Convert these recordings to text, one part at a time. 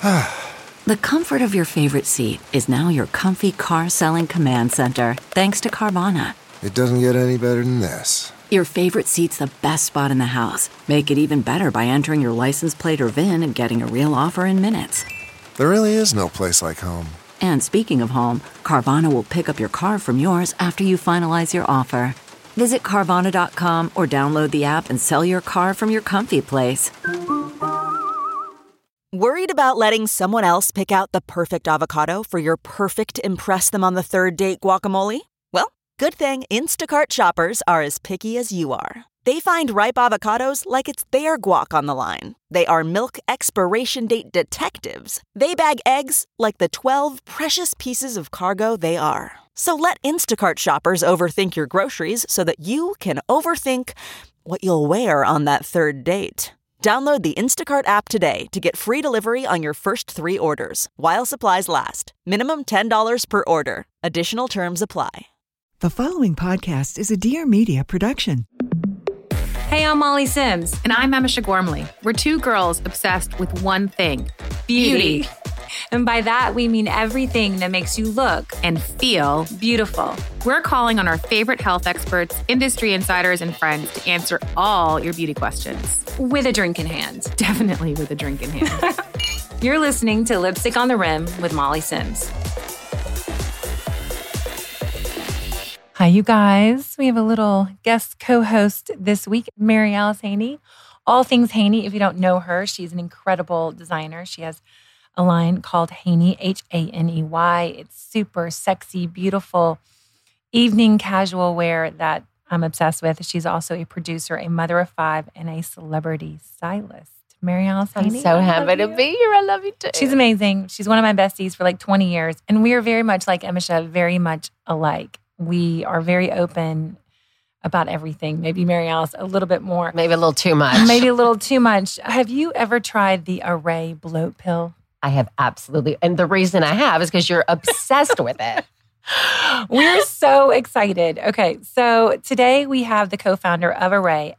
The comfort of your favorite seat is now your comfy car selling command center, thanks to Carvana. It doesn't get any better than this. Your favorite seat's the best spot in the house. Make it even better by entering your license plate or VIN and getting a real offer in minutes. There really is no place like home. And speaking of home, Carvana will pick up your car from yours after you finalize your offer. Visit Carvana.com or download the app and sell your car from your comfy place. Worried about letting someone else pick out the perfect avocado for your perfect impress-them-on-the-third-date guacamole? Well, good thing Instacart shoppers are as picky as you are. They find ripe avocados like it's their guac on the line. They are milk expiration date detectives. They bag eggs like the 12 precious pieces of cargo they are. So let Instacart shoppers overthink your groceries so that you can overthink what you'll wear on that third date. Download the Instacart app today to get free delivery on your first 3 orders, while supplies last. Minimum $10 per order. Additional terms apply. The following podcast is a Dear Media production. Hey, I'm Molly Sims. And I'm Emma Gormley. We're 2 girls obsessed with one thing, beauty. And by that, we mean everything that makes you look And feel beautiful. We're calling on our favorite health experts, industry insiders, and friends to answer all your beauty questions. With a drink in hand. Definitely with a drink in hand. You're listening to Lipstick on the Rim with Molly Sims. Hi, you guys. We have a little guest co-host this week, Mary Alice Haney. All things Haney. If you don't know her, she's an incredible designer. She has a line called Haney, Haney. It's super sexy, beautiful evening casual wear that I'm obsessed with. She's also a producer, a mother of 5, and a celebrity stylist. Mary Alice Haney. I'm so happy to be here. I love you too. She's amazing. She's one of my besties for like 20 years. And we are very much like Emisha, very much alike. We are very open about everything. Maybe Mary Alice a little bit more. Maybe a little too much. Maybe a little too much. Have you ever tried the Array bloat pill? I have absolutely. And the reason I have is because you're obsessed with it. We're so excited. Okay, so today we have the co-founder of Array,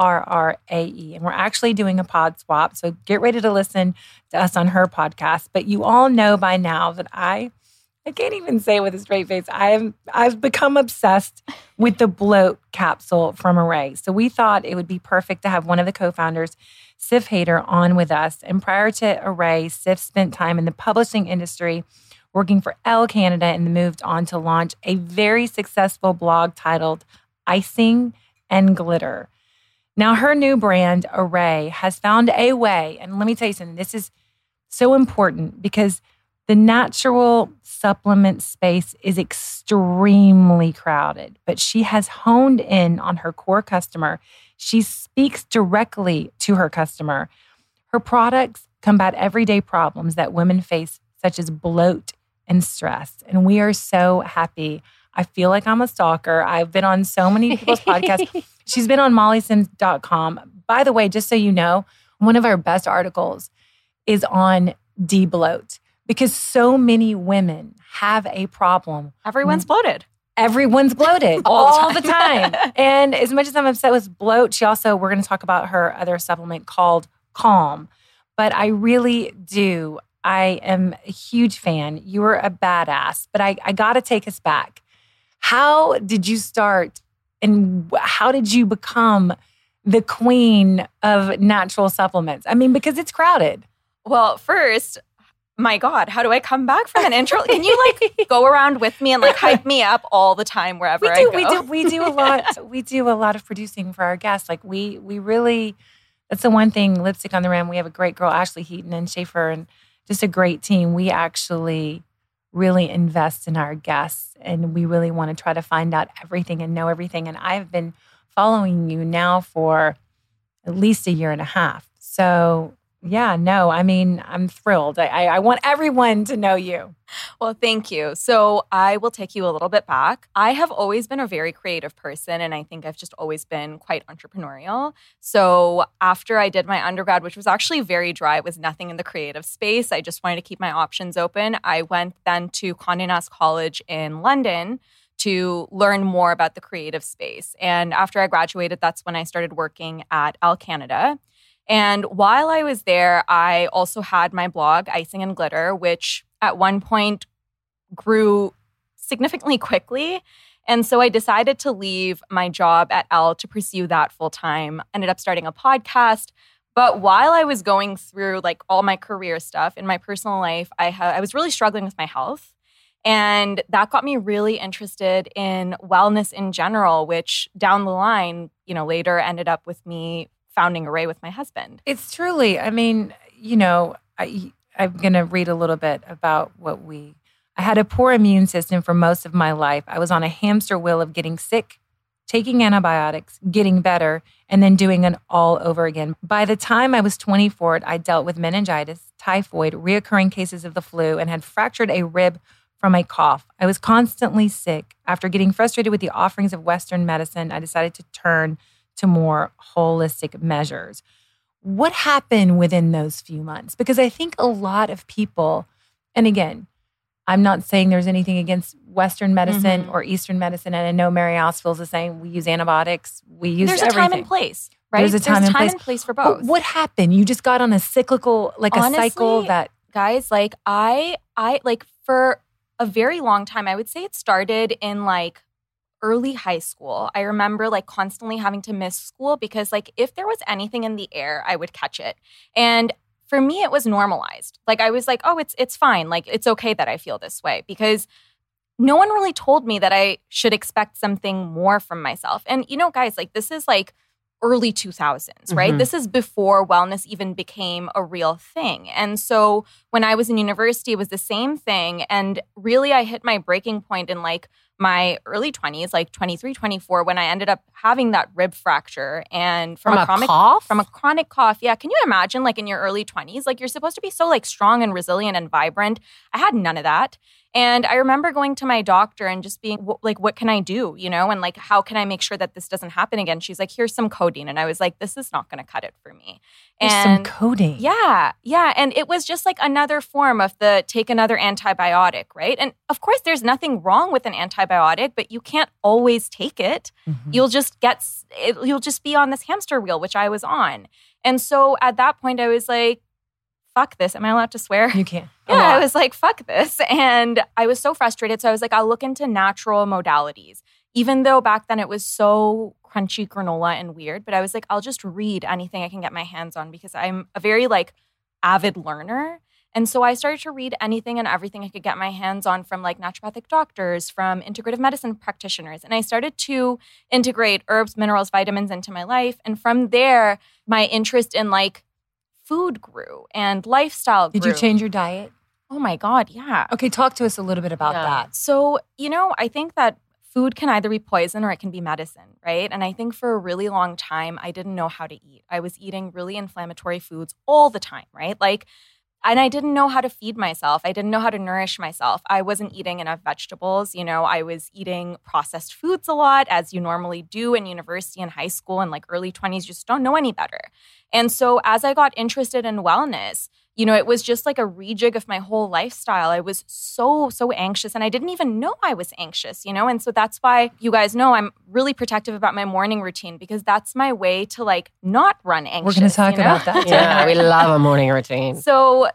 Arrae, and we're actually doing a pod swap. So get ready to listen to us on her podcast. But you all know by now that I can't even say it with a straight face. I've become obsessed with the bloat capsule from Array. So we thought it would be perfect to have one of the co-founders, Sif Hader, on with us. And prior to Array, Sif spent time in the publishing industry working for Elle Canada and moved on to launch a very successful blog titled Icing and Glitter. Now, her new brand, Array, has found a way, and let me tell you something, this is so important because the natural supplement space is extremely crowded, but she has honed in on her core customer. She speaks directly to her customer. Her products combat everyday problems that women face, such as bloat and stress. And we are so happy. I feel like I'm a stalker. I've been on so many people's podcasts. She's been on mollysims.com. By the way, just so you know, one of our best articles is on de-bloat because so many women have a problem. Everyone's bloated. Everyone's bloated all the time. And as much as I'm upset with bloat, we're going to talk about her other supplement called Calm. But I really do. I am a huge fan. You were a badass, but I got to take us back. How did you start and how did you become the queen of natural supplements? I mean, because it's crowded. Well, first, my God, how do I come back from an intro? Can you go around with me and hype me up all the time wherever I go? We do a lot. We do a lot of producing for our guests. We really, that's the one thing, Lipstick on the Rim. We have a great girl, Ashley Heaton and Schaefer, and just a great team. We actually really invest in our guests and we really want to try to find out everything and know everything. And I've been following you now for at least a year and a half. So yeah, no, I mean, I'm thrilled. I want everyone to know you. Well, thank you. So I will take you a little bit back. I have always been a very creative person, and I think I've just always been quite entrepreneurial. So after I did my undergrad, which was actually very dry, it was nothing in the creative space. I just wanted to keep my options open. I went then to Condé Nast College in London to learn more about the creative space. And after I graduated, that's when I started working at Elle Canada. And while I was there, I also had my blog, Icing and Glitter, which at one point grew significantly quickly. And so I decided to leave my job at Elle to pursue that full time. Ended up starting a podcast. But while I was going through like all my career stuff in my personal life, I was really struggling with my health. And that got me really interested in wellness in general, which down the line, later ended up with me founding Array with my husband. It's truly, I'm going to read a little bit about I had a poor immune system for most of my life. I was on a hamster wheel of getting sick, taking antibiotics, getting better, and then doing it all over again. By the time I was 24, I dealt with meningitis, typhoid, reoccurring cases of the flu, and had fractured a rib from a cough. I was constantly sick. After getting frustrated with the offerings of Western medicine, I decided to turn to more holistic measures. What happened within those few months? Because I think a lot of people, and again, I'm not saying there's anything against Western medicine or Eastern medicine, and I know Mary Alice feels the same. We use antibiotics. We use There's everything. a time and place, right? There's a time and place for both. But what happened? You just got on a cyclical, honestly, a cycle that... Guys, I for a very long time, I would say it started in early high school. I remember constantly having to miss school because if there was anything in the air, I would catch it. And for me, it was normalized. I was like, oh, it's fine. It's okay that I feel this way because no one really told me that I should expect something more from myself. And, guys, this is early 2000s, right? This is before wellness even became a real thing. And so when I was in university, it was the same thing. And really, I hit my breaking point in my early 20s, 23, 24, when I ended up having that rib fracture and from a chronic cough. Yeah. Can you imagine in your early 20s, you're supposed to be so strong and resilient and vibrant. I had none of that. And I remember going to my doctor and just being what can I do, and how can I make sure that this doesn't happen again? She's like, here's some codeine. And I was like, this is not going to cut it for me. There's some codeine. Yeah. Yeah. And it was just another form of take another antibiotic, right? And of course, there's nothing wrong with an antibiotic, but you can't always take it. You'll just be on this hamster wheel, which I was on. And so at that point, I was like, fuck this. Am I allowed to swear? You can. Yeah, I was like, fuck this. And I was so frustrated. So I was like, I'll look into natural modalities. Even though back then it was so crunchy granola and weird, but I was like, I'll just read anything I can get my hands on because I'm a very avid learner. And so I started to read anything and everything I could get my hands on from naturopathic doctors, from integrative medicine practitioners. And I started to integrate herbs, minerals, vitamins into my life. And from there, my interest in food grew and lifestyle grew. Did you change your diet? Oh my God, yeah. Okay, talk to us a little bit about that. So, I think that food can either be poison or it can be medicine, right? And I think for a really long time, I didn't know how to eat. I was eating really inflammatory foods all the time, right? And I didn't know how to feed myself. I didn't know how to nourish myself. I wasn't eating enough vegetables. I was eating processed foods a lot, as you normally do in university and high school and early 20s. You just don't know any better. And so as I got interested in wellness, it was just a rejig of my whole lifestyle. I was so anxious and I didn't even know I was anxious, And so that's why you guys know I'm really protective about my morning routine because that's my way to not run anxious. We're going to talk about that. Yeah, we love a morning routine. So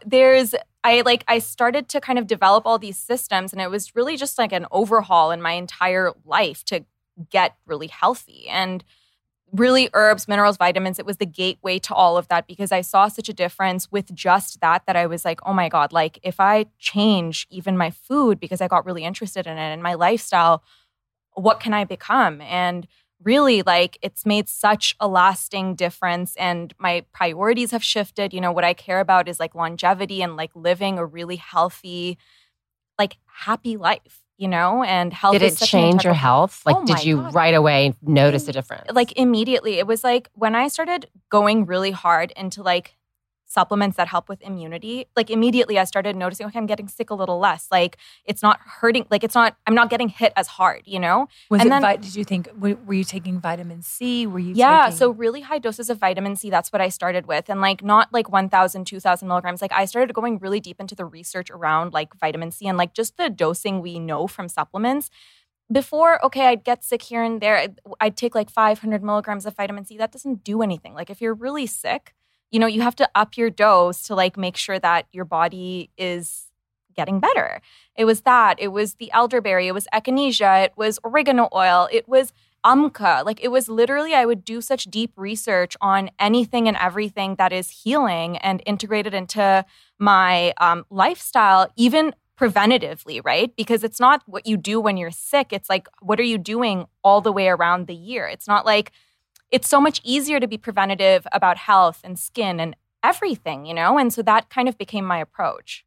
I started to kind of develop all these systems and it was really just an overhaul in my entire life to get really healthy. And really herbs, minerals, vitamins, it was the gateway to all of that because I saw such a difference with just that I was like, oh my God, if I change even my food because I got really interested in it and my lifestyle, what can I become? And really it's made such a lasting difference and my priorities have shifted. What I care about is longevity and living a really healthy, happy life. And health. Did it change your health? Did you right away notice a difference? Immediately. It was when I started going really hard into supplements that help with immunity, immediately I started noticing, okay, I'm getting sick a little less. It's not hurting. I'm not getting hit as hard, Did you think, were you taking vitamin C? Were you taking... So really high doses of vitamin C, that's what I started with. And not 1,000, 2,000 milligrams. I started going really deep into the research around vitamin C and just the dosing we know from supplements. Before, okay, I'd get sick here and there. I'd take 500 milligrams of vitamin C. That doesn't do anything. If you're really sick, you have to up your dose to like make sure that your body is getting better. It was that. It was the elderberry. It was echinacea. It was oregano oil. It was amka. Like it was literally, I would do such deep research on anything and everything that is healing and integrated into my lifestyle, even preventatively, right? Because it's not what you do when you're sick. It's like, what are you doing all the way around the year? It's not like, it's so much easier to be preventative about health and skin and everything, And so that kind of became my approach.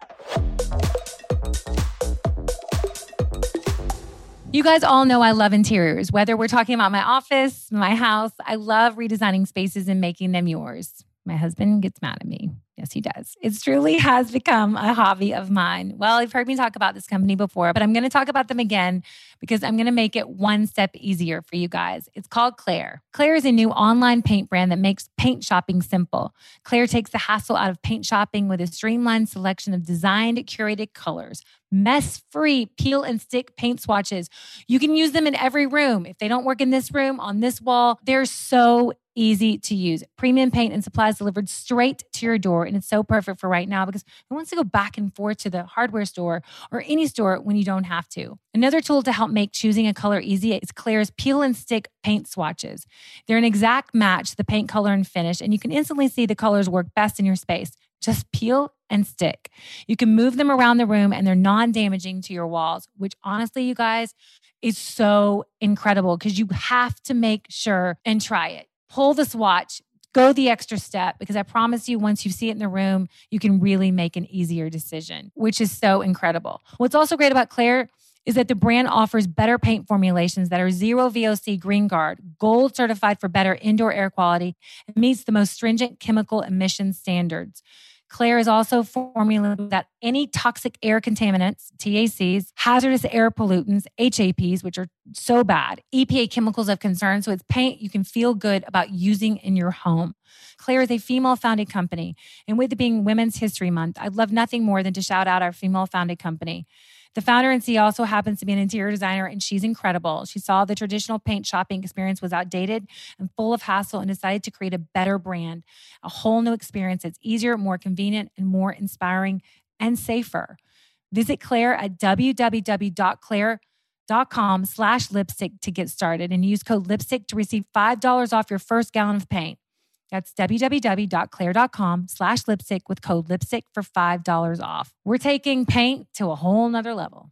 You guys all know I love interiors, whether we're talking about my office, my house. I love redesigning spaces and making them yours. My husband gets mad at me. Yes, he does. It truly has become a hobby of mine. Well, you've heard me talk about this company before, but I'm going to talk about them again because I'm going to make it one step easier for you guys. It's called Claire. Claire is a new online paint brand that makes paint shopping simple. Claire takes the hassle out of paint shopping with a streamlined selection of designed, curated colors, mess-free peel and stick paint swatches. You can use them in every room. If they don't work in this room, on this wall, they're so easy to use. Premium paint and supplies delivered straight to your door. And it's so perfect for right now because who wants to go back and forth to the hardware store or any store when you don't have to? Another tool to help make choosing a color easy is Claire's peel and stick paint swatches. They're an exact match to the paint color and finish, and you can instantly see the colors work best in your space. Just peel and stick. You can move them around the room and they're non-damaging to your walls, which honestly, you guys, is so incredible because you have to make sure and try it. Pull the swatch, go the extra step, because I promise you, once you see it in the room, you can really make an easier decision, which is so incredible. What's also great about Claire is that the brand offers better paint formulations that are zero VOC Green Guard, gold certified for better indoor air quality, and meets the most stringent chemical emission standards. Claire is also formulated that any toxic air contaminants, TACs, hazardous air pollutants, HAPs, which are so bad, EPA chemicals of concern. So it's paint you can feel good about using in your home. Claire is a female-founded company. And with it being Women's History Month, I'd love nothing more than to shout out our female-founded company. The founder and CEO also happens to be an interior designer, and she's incredible. She saw the traditional paint shopping experience was outdated and full of hassle and decided to create a better brand, a whole new experience that's easier, more convenient, and more inspiring and safer. Visit Claire at www.claire.com/lipstick to get started and use code lipstick to receive $5 off your first gallon of paint. That's www.claire.com/lipstick with code lipstick for $5 off. We're taking paint to a whole nother level.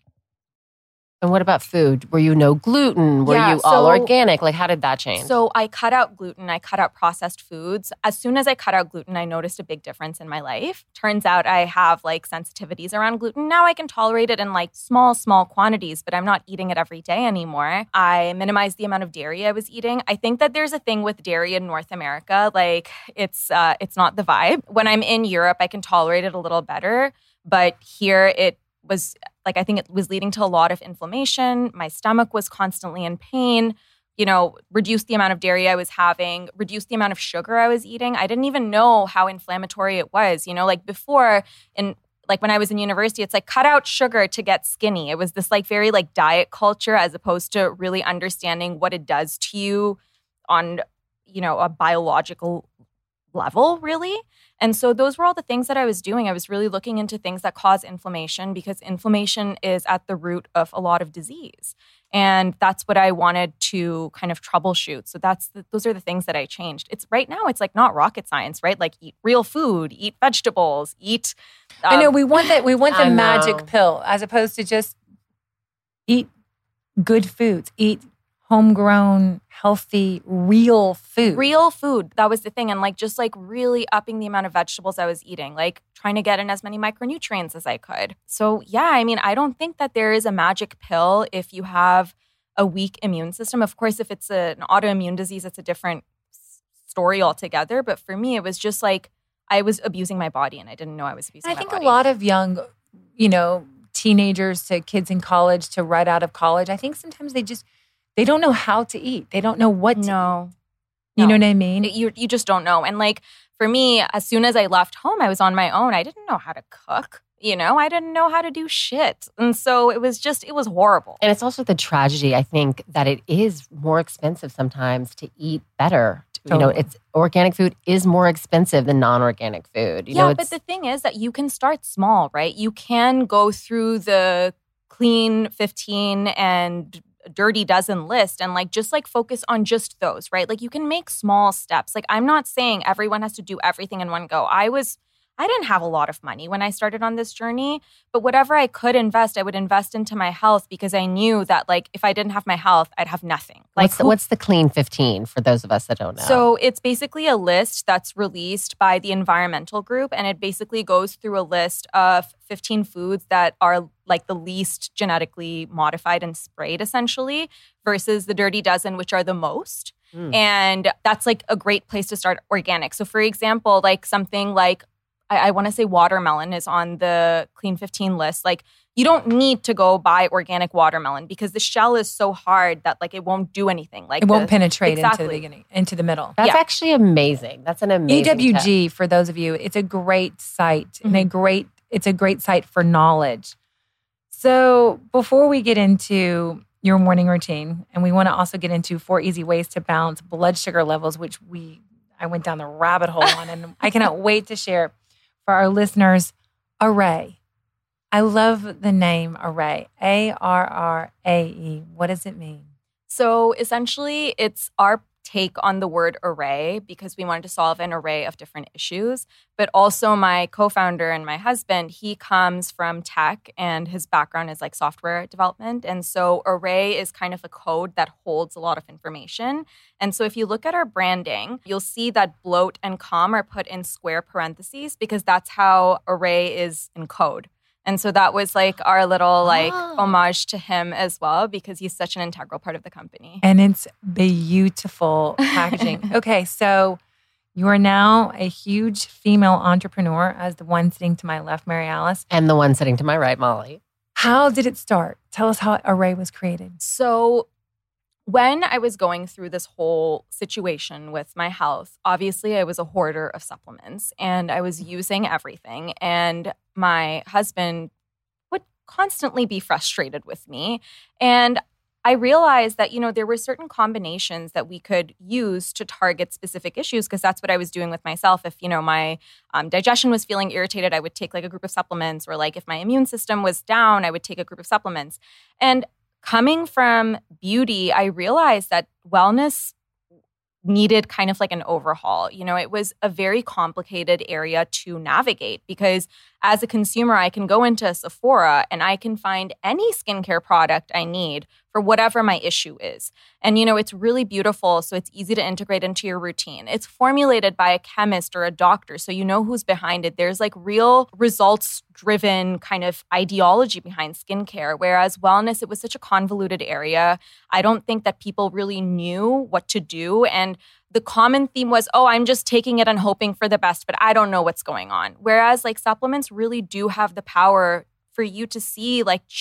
And what about food? Were you no gluten? Were you all organic? Like, how did that change? So I cut out gluten. I cut out processed foods. As soon as I cut out gluten, I noticed a big difference in my life. Turns out I have like sensitivities around gluten. Now I can tolerate it in like small quantities, but I'm not eating it every day anymore. I minimized the amount of dairy I was eating. I think that there's a thing with dairy in North America. Like it's not the vibe. When I'm in Europe, I can tolerate it a little better. But here it was like, I think it was leading to a lot of inflammation. My stomach was constantly in pain, reduced the amount of dairy I was having, reduced the amount of sugar I was eating. I didn't even know how inflammatory it was. Like before, when I was in university, it's like cut out sugar to get skinny. It was this like very like diet culture as opposed to really understanding what it does to you on, a biological level, really. And so those were all the things that I was doing. I was really looking into things that cause inflammation because inflammation is at the root of a lot of disease. And that's what I wanted to kind of troubleshoot. So those are the things that I changed. It's right now, it's like not rocket science, right? Like eat real food, eat vegetables, eat. I know we want the magic pill as opposed to just eat good foods, eat homegrown, healthy, real food. Real food. That was the thing. And just really upping the amount of vegetables I was eating, like trying to get in as many micronutrients as I could. So yeah, I don't think that there is a magic pill if you have a weak immune system. Of course, if it's an autoimmune disease, it's a different story altogether. But for me, it was just like I was abusing my body and I didn't know I was abusing my body. I think a lot of young, teenagers to kids in college to right out of college, I think sometimes they don't know how to eat. They don't know what to eat. You know what I mean? You just don't know. And for me, as soon as I left home, I was on my own. I didn't know how to cook. I didn't know how to do shit. And so it was horrible. And it's also the tragedy, I think, that it is more expensive sometimes to eat better Totally. It's organic food is more expensive than non-organic food. But the thing is that you can start small, right? You can go through the clean 15 and dirty dozen list and just focus on just those, right? You can make small steps. I'm not saying everyone has to do everything in one go. I didn't have a lot of money when I started on this journey, but whatever I could invest, I would invest into my health because I knew that if I didn't have my health, I'd have nothing. What's the Clean 15 for those of us that don't know? So it's basically a list that's released by the environmental group, and it basically goes through a list of 15 foods that are the least genetically modified and sprayed essentially versus the dirty dozen, which are the most. And that's a great place to start organic. So for example, something I want to say watermelon is on the Clean 15 list. You don't need to go buy organic watermelon because the shell is so hard that it won't do anything. It won't penetrate into the beginning, into the middle. That's actually amazing. That's an amazing EWG, tip. for those of you, it's a great site and it's a great site for knowledge. So before we get into your morning routine, and we want to also get into 4 easy ways to balance blood sugar levels, which I went down the rabbit hole on, and I cannot wait to share for our listeners, Arrae. I love the name Arrae. ARRAE. What does it mean? So essentially, it's our take on the word array because we wanted to solve an array of different issues. But also my co-founder and my husband, he comes from tech and his background is software development. And so array is kind of a code that holds a lot of information. And so if you look at our branding, you'll see that bloat and calm are put in square parentheses because that's how array is in code. And so that was our little homage to him as well because he's such an integral part of the company. And it's beautiful packaging. Okay, so you are now a huge female entrepreneur as the one sitting to my left, Mary Alice. And the one sitting to my right, Molly. How did it start? Tell us how Arrae was created. So when I was going through this whole situation with my health, obviously I was a hoarder of supplements and I was using everything. And my husband would constantly be frustrated with me. And I realized that, there were certain combinations that we could use to target specific issues because that's what I was doing with myself. If, my digestion was feeling irritated, I would take a group of supplements, or if my immune system was down, I would take a group of supplements. And coming from beauty, I realized that wellness needed kind of an overhaul. It was a very complicated area to navigate because as a consumer, I can go into Sephora and I can find any skincare product I need for whatever my issue is. And, it's really beautiful, so it's easy to integrate into your routine. It's formulated by a chemist or a doctor, so you know who's behind it. There's real results-driven kind of ideology behind skincare, whereas wellness, it was such a convoluted area. I don't think that people really knew what to do. And the common theme was, I'm just taking it and hoping for the best, but I don't know what's going on. Whereas supplements really do have the power for you to see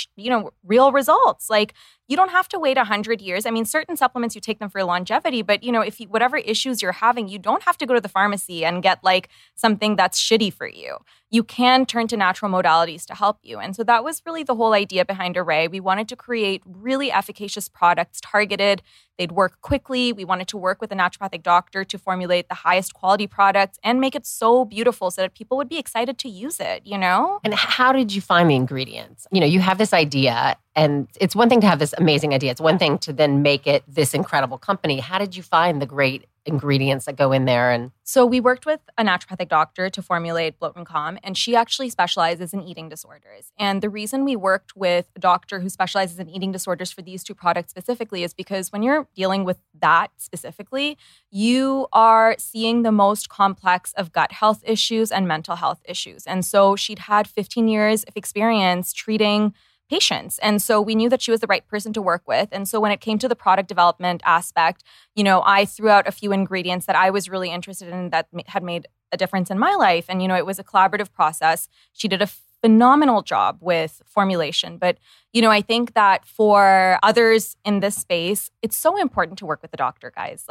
real results. You don't have to wait 100 years. I mean, certain supplements, you take them for longevity, but if whatever issues you're having, you don't have to go to the pharmacy and get something that's shitty for you. You can turn to natural modalities to help you. And so that was really the whole idea behind Arrae. We wanted to create really efficacious products targeted. They'd work quickly. We wanted to work with a naturopathic doctor to formulate the highest quality products and make it so beautiful so that people would be excited to use it, And how did you find the ingredients? You have this idea, and it's one thing to have this amazing idea. It's one thing to then make it this incredible company. How did you find the great ingredients that go in there? And so we worked with a naturopathic doctor to formulate Bloat and Calm, and she actually specializes in eating disorders. And the reason we worked with a doctor who specializes in eating disorders for these 2 products specifically is because when you're dealing with that specifically, you are seeing the most complex of gut health issues and mental health issues. And so she'd had 15 years of experience treating patients. And so we knew that she was the right person to work with. And so when it came to the product development aspect, I threw out a few ingredients that I was really interested in that had made a difference in my life. And, it was a collaborative process. She did a phenomenal job with formulation. But, I think that for others in this space, it's so important to work with the doctor, guys.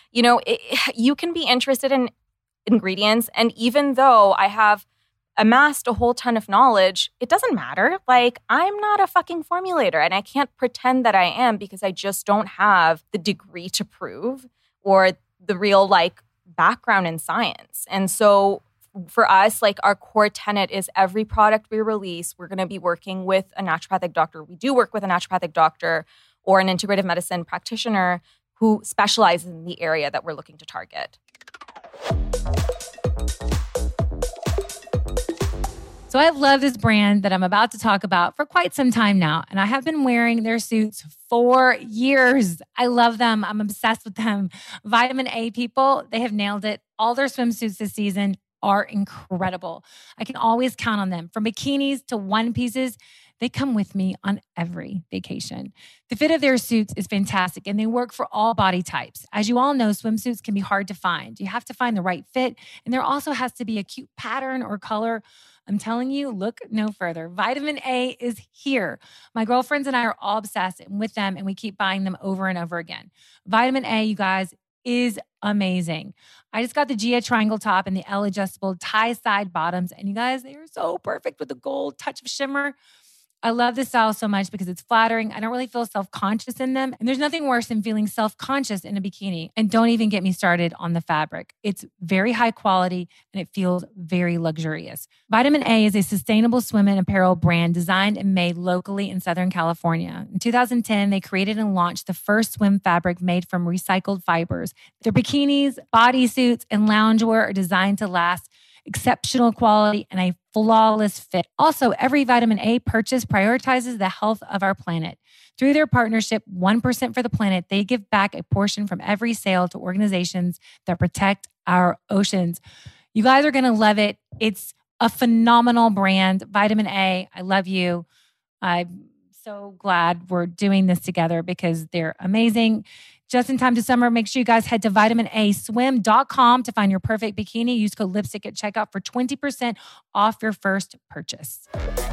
You can be interested in ingredients. And even though I have amassed a whole ton of knowledge, it doesn't matter. I'm not a fucking formulator and I can't pretend that I am because I just don't have the degree to prove or the real like background in science. And so for us, like our core tenet is every product we release, we're going to be working with a naturopathic doctor. We do work with a naturopathic doctor or an integrative medicine practitioner who specializes in the area that we're looking to target. So I've loved this brand that I'm about to talk about for quite some time now, and I have been wearing their suits for years. I love them. I'm obsessed with them. Vitamin A people, they have nailed it. All their swimsuits this season are incredible. I can always count on them. From bikinis to one pieces, they come with me on every vacation. The fit of their suits is fantastic, and they work for all body types. As you all know, swimsuits can be hard to find. You have to find the right fit, and there also has to be a cute pattern or color. I'm telling you, look no further. Vitamin A is here. My girlfriends and I are all obsessed with them, and we keep buying them over and over again. Vitamin A, you guys, is amazing. I just got the Gia triangle top and the L adjustable tie side bottoms, and you guys, they are so perfect with the gold touch of shimmer. I love this style so much because it's flattering. I don't really feel self-conscious in them. And there's nothing worse than feeling self-conscious in a bikini. And don't even get me started on the fabric. It's very high quality and it feels very luxurious. Vitamin A is a sustainable swim and apparel brand designed and made locally in Southern California. In 2010, they created and launched the first swim fabric made from recycled fibers. Their bikinis, bodysuits, and loungewear are designed to last, exceptional quality, and a flawless fit. Also, every Vitamin A purchase prioritizes the health of our planet. Through their partnership, 1% for the Planet, they give back a portion from every sale to organizations that protect our oceans. You guys are going to love it. It's a phenomenal brand. Vitamin A, I love you. I'm so glad we're doing this together because they're amazing. Just in time to summer, make sure you guys head to vitaminaswim.com to find your perfect bikini. Use code LIPSTICK at checkout for 20% off your first purchase.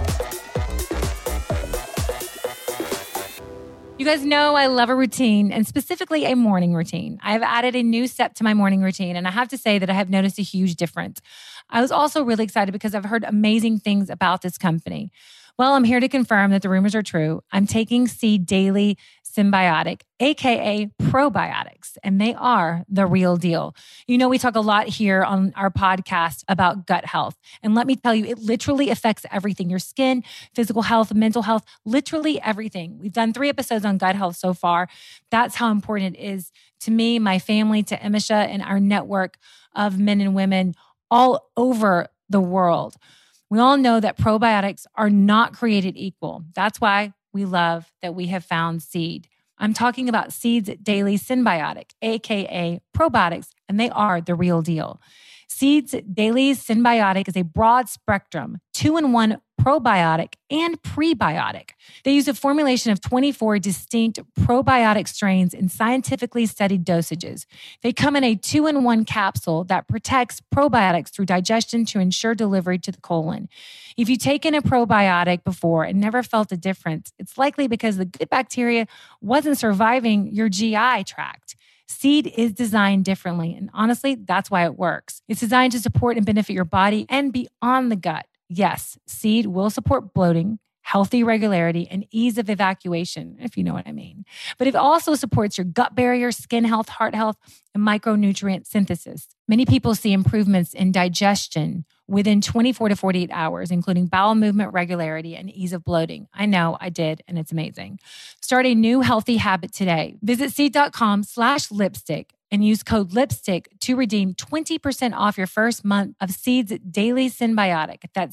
You guys know I love a routine, and specifically a morning routine. I have added a new step to my morning routine, and I have to say that I have noticed a huge difference. I was also really excited because I've heard amazing things about this company. Well, I'm here to confirm that the rumors are true. I'm taking Seed Daily Synbiotic, aka probiotics, and they are the real deal. You know, we talk a lot here on our podcast about gut health. And let me tell you, it literally affects everything: your skin, physical health, mental health, literally everything. We've done 3 episodes on gut health so far. That's how important it is to me, my family, to Emisha, and our network of men and women all over the world. We all know that probiotics are not created equal. That's why we love that we have found Seed. I'm talking about Seed's Daily Synbiotic, aka probiotics, and they are the real deal. Seed's Daily Synbiotic is a broad spectrum, 2-in-1 probiotic and prebiotic. They use a formulation of 24 distinct probiotic strains in scientifically studied dosages. They come in a 2-in-1 capsule that protects probiotics through digestion to ensure delivery to the colon. If you've taken a probiotic before and never felt a difference, it's likely because the good bacteria wasn't surviving your GI tract. Seed is designed differently, and honestly, that's why it works. It's designed to support and benefit your body and beyond the gut. Yes, Seed will support bloating, healthy regularity, and ease of evacuation, if you know what I mean. But it also supports your gut barrier, skin health, heart health, and micronutrient synthesis. Many people see improvements in digestion within 24 to 48 hours, including bowel movement regularity and ease of bloating. I know, I did, and it's amazing. Start a new healthy habit today. Visit seed.com/lipstick and use code LIPSTICK to redeem 20% off your first month of Seed's Daily Synbiotic. That's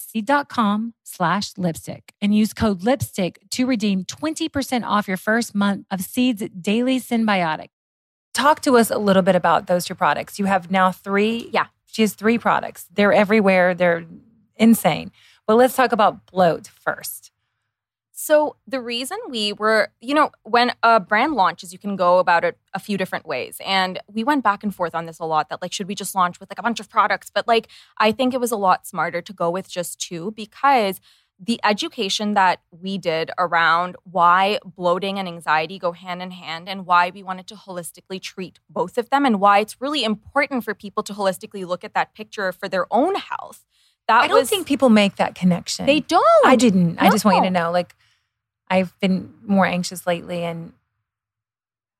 seed.com/lipstick and use code LIPSTICK to redeem 20% off your first month of Seed's Daily Synbiotic. Talk to us a little bit about those 2 products. You have now 3. Yeah. She has 3 products. They're everywhere. They're insane. But let's talk about bloat first. So the reason we were, when a brand launches, you can go about it a few different ways. And we went back and forth on this a lot that should we just launch with a bunch of products? But I think it was a lot smarter to go with just 2 because the education that we did around why bloating and anxiety go hand in hand and why we wanted to holistically treat both of them and why it's really important for people to holistically look at that picture for their own health. I don't think people make that connection. They don't. I didn't. No. I just want you to know, I've been more anxious lately and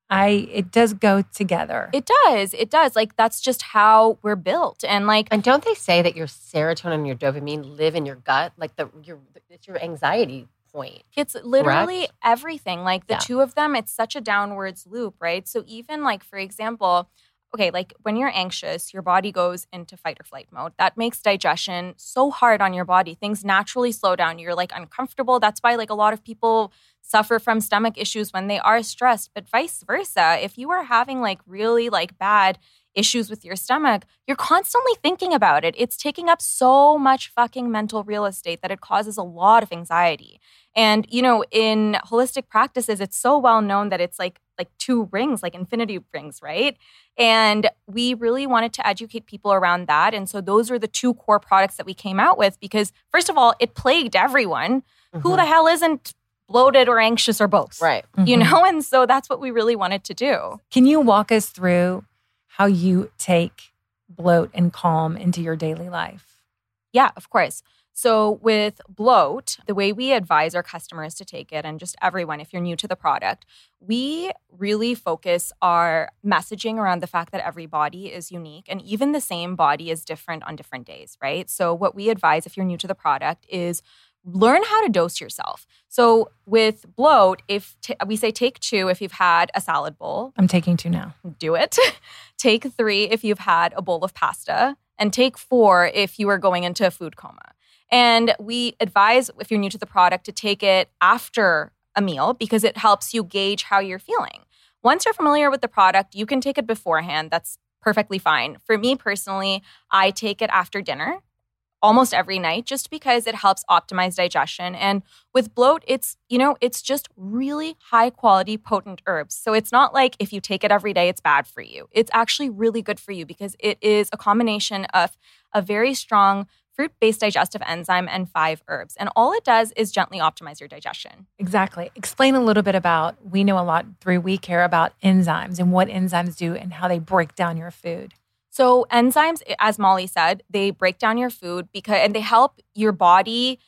It does go together. It does. Like, that's just how we're built. And like, And don't they say that your serotonin and your dopamine live in your gut? Like it's your anxiety point. it's literally Correct? everything. Like the Yeah. two of them, it's such a downwards loop, right? So even like, for example, okay, like when you're anxious, your body goes into fight or flight mode. That makes digestion so hard on your body. Things naturally slow down. You're like uncomfortable. That's why like a lot of people suffer from stomach issues when they are stressed, but vice versa. If you are having like really like bad issues with your stomach, you're constantly thinking about it. It's taking up so much fucking mental real estate that it causes a lot of anxiety. And, you know, in holistic practices, it's so well known that it's like two rings, like infinity rings, right? And we really wanted to educate people around that. And so those are the two core products that we came out with because, first of all, it plagued everyone. Who the hell isn't bloated or anxious or both? Right. You know? And so that's what we really wanted to do. Can you walk us through how you take bloat and calm into your daily life? Yeah, of course. So with bloat, the way we advise our customers to take it, and just everyone, if you're new to the product, we really focus our messaging around the fact that every body is unique and even the same body is different on different days, right? So what we advise if you're new to the product is learn how to dose yourself. So with bloat, we say take 2 if you've had a salad bowl. I'm taking 2 now. Do it. Take 3 if you've had a bowl of pasta. And take 4 if you are going into a food coma. And we advise, if you're new to the product, to take it after a meal because it helps you gauge how you're feeling. Once you're familiar with the product, you can take it beforehand. That's perfectly fine. For me personally, I take it after dinner almost every night just because it helps optimize digestion. And with bloat, it's just really high quality, potent herbs. So it's not like if you take it every day, it's bad for you. It's actually really good for you because it is a combination of a very strong fruit-based digestive enzyme and 5 herbs. And all it does is gently optimize your digestion. Exactly. Explain a little bit about, we know a lot through We Care about enzymes and what enzymes do and how they break down your food. So enzymes, as Molly said, they break down your food and they help your body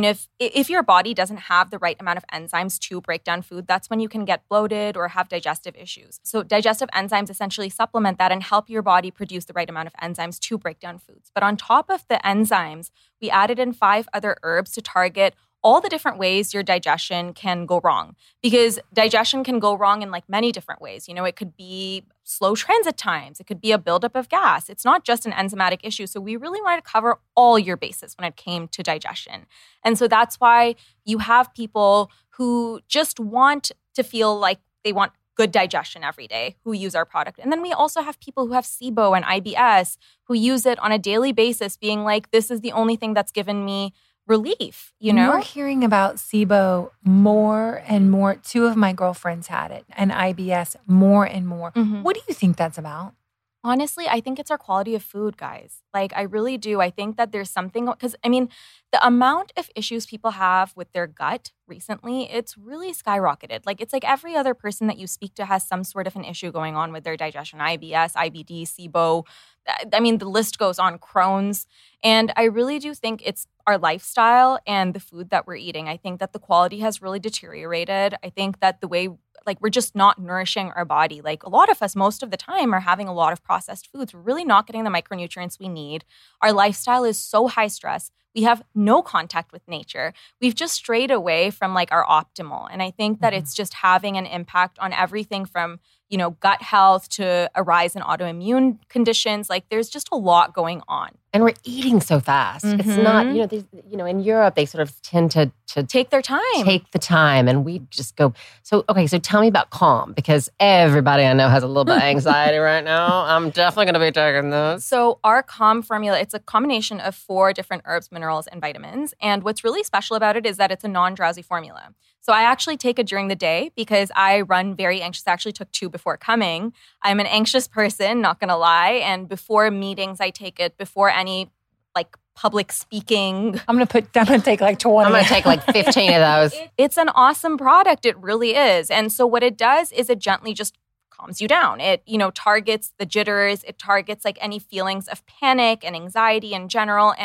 if your body doesn't have the right amount of enzymes to break down food, that's when you can get bloated or have digestive issues. So digestive enzymes essentially supplement that and help your body produce the right amount of enzymes to break down foods. But on top of the enzymes, we added in 5 other herbs to target all the different ways your digestion can go wrong. Because digestion can go wrong in like many different ways. You know, it could be slow transit times. It could be a buildup of gas. It's not just an enzymatic issue. So we really wanted to cover all your bases when it came to digestion. And so that's why you have people who just want to feel like they want good digestion every day who use our product. And then we also have people who have SIBO and IBS who use it on a daily basis being like, this is the only thing that's given me relief, you know? We're hearing about SIBO more and more. 2 of my girlfriends had it, and IBS more and more. Mm-hmm. What do you think that's about? Honestly, I think it's our quality of food, guys. Like, I really do. I think that there's something, because I mean, the amount of issues people have with their gut recently, it's really skyrocketed. Like, it's like every other person that you speak to has some sort of an issue going on with their digestion, IBS, IBD, SIBO. I mean, the list goes on, Crohn's. And I really do think it's our lifestyle and the food that we're eating. I think that the quality has really deteriorated. I think that the way, like, we're just not nourishing our body. Like, a lot of us, most of the time, are having a lot of processed foods. We're really not getting the micronutrients we need. Our lifestyle is so high stress. We have no contact with nature. We've just strayed away from like our optimal. And I think that it's just having an impact on everything from, you know, gut health to a rise in autoimmune conditions. Like, there's just a lot going on. And we're eating so fast. It's not, in Europe, they sort of tend to take their time. Take the time. And we just go, so tell me about Calm, because everybody I know has a little bit of anxiety right now. I'm definitely going to be taking this. So our Calm formula, it's a combination of 4 different herbs, minerals, and vitamins. And what's really special about it is that it's a non-drowsy formula. So I actually take it during the day because I run very anxious. I actually took 2 before coming. I'm an anxious person, not going to lie. And before meetings, I take it. Before any like public speaking. I'm going to take like 20. I'm going to take like 15 of those. It's an awesome product. It really is. And so what it does is it gently just calms you down. It, targets the jitters. It targets like any feelings of panic and anxiety in general. And it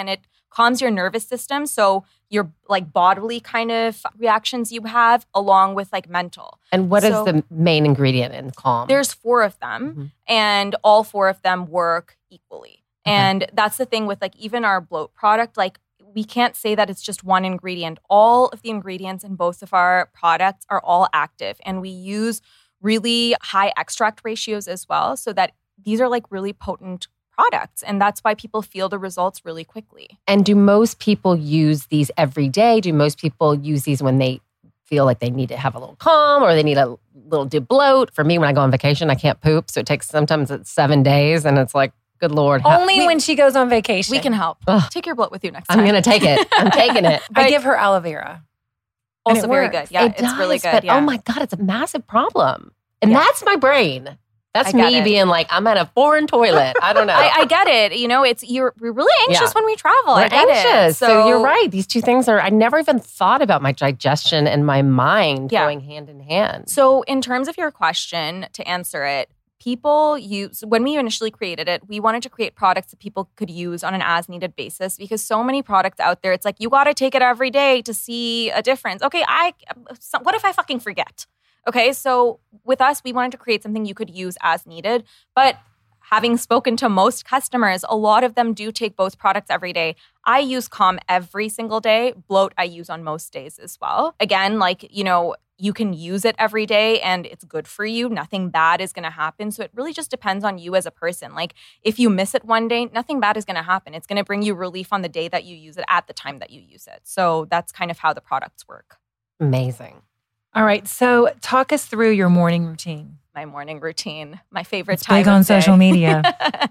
calms your nervous system. So your like bodily kind of reactions you have along with like mental. And what is the main ingredient in Calm? There's 4 of them and all 4 of them work equally. Okay. And that's the thing with like even our bloat product, like we can't say that it's just one ingredient. All of the ingredients in both of our products are all active, and we use really high extract ratios as well, so that these are like really potent products. And that's why people feel the results really quickly. And do most people use these every day? Do most people use these when they feel like they need to have a little calm or they need a little bloat? For me, when I go on vacation, I can't poop. So it takes sometimes it's 7 days and it's like, good Lord. Only when she goes on vacation. We can help. Take your bloat with you next I'm time. going to take it. I'm taking it. I give her aloe vera. Also very good. Yeah, it's really good. But, oh my God, it's a massive problem. And that's my brain. That's me being like, I'm at a foreign toilet. I don't know. I get it. You know, you're really anxious when we travel. We're I get anxious. it. So you're right. These two things I never even thought about my digestion and my mind going hand in hand. So in terms of your question, to answer it, people use, when we initially created it, we wanted to create products that people could use on an as needed basis, because so many products out there, it's like, you got to take it every day to see a difference. Okay, what if I fucking forget? Okay, so with us, we wanted to create something you could use as needed. But having spoken to most customers, a lot of them do take both products every day. I use Calm every single day. Bloat I use on most days as well. Again, like, you know, you can use it every day and it's good for you. Nothing bad is going to happen. So it really just depends on you as a person. Like if you miss it one day, nothing bad is going to happen. It's going to bring you relief on the day that you use it at the time that you use it. So that's kind of how the products work. Amazing. All right. So talk us through your morning routine. My morning routine, my favorite it's time big on social media.